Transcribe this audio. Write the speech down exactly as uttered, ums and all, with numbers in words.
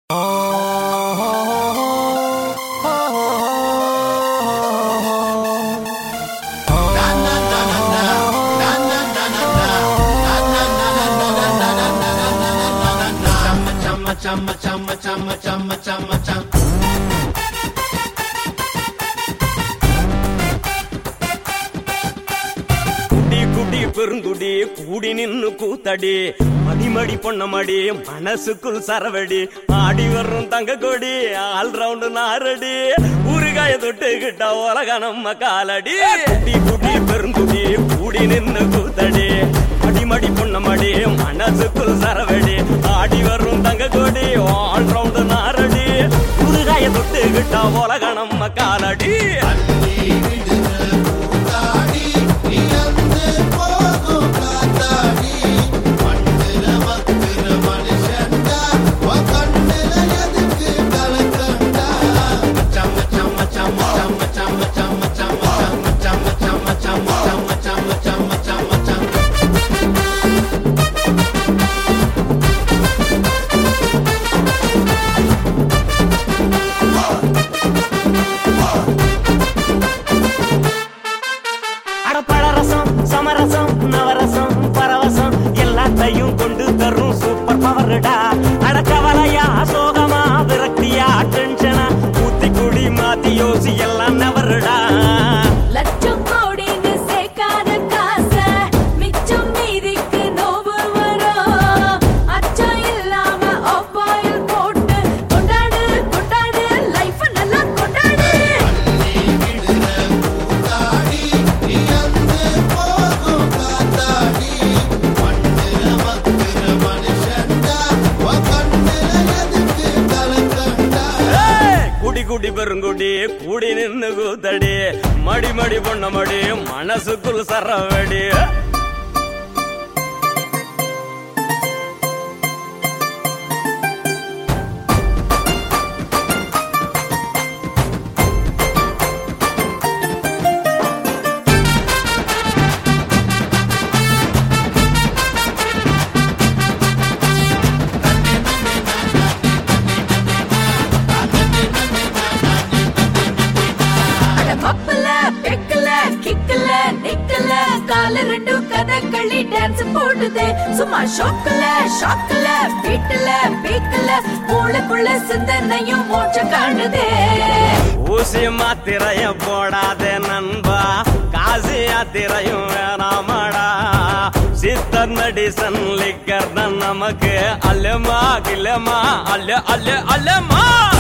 Chama chama chama chama chama chama குடி குடி பெருங்குடி கூடி நின்னு கூத்தடி மடிமடி பொன்னமடி மனசுக்குள் சரவடி ஆடி வரும் தங்க கொடி ஆல் ரவுண்டு நாரடி ஊறுகாய தொட்டுக்கிட்ட உலக நம்ம காலடி குடி குடி பெருங்குடி கூடி நின்னு கூத்தடி மடிமடி பொன்னமடி மனசுக்குள் சரவடி ஆடி வரும் தங்க கொடி ஆல் ரவுண்டு நாரடி ஊறுகாய தொட்டுக்கிட்ட உலக நம்ம காலடி சமரசம் நவரசம் பரவசம் எல்லாத்தையும் கொண்டு தரும் சூப்பர் பவர்டா அடக்கவலையா சோகமா விரக்தியா டென்ஷனா ஊத்தி குடி மாத்தி யோசி எல்லாம் நவருடா லட்சம் கோடின்னு சேர்க்காத காச மிச்சம் மீதிக்கு நோவு வரும் அச்சம் இல்லாம ஆப்பாயில் போட்டு கொண்டாடு கொண்டாடு லைஃப் நல்லா கொண்டாடு குடி பெருங்குடி கூடி நின்னு கூத்தடி மடி மடி பொண்ண மடி மனசுக்குள் சரவடி கதகளி டான்ஸ் போடுதே சும்மா ஷாக்கல ஷாக்கல பீட்டல பீக்கல மூளைக்குள்ள சிந்தனையும் மோட்ச காணுதே ஊசி மாத்திரைய போடாதே நண்பா காசி யாத்திரையும் வேணாமடா சித்தர் மெடிசன் லிக்கர் தான் நமக்கு அல்லமா கில்லமா அல்ல அல்ல அல்லமா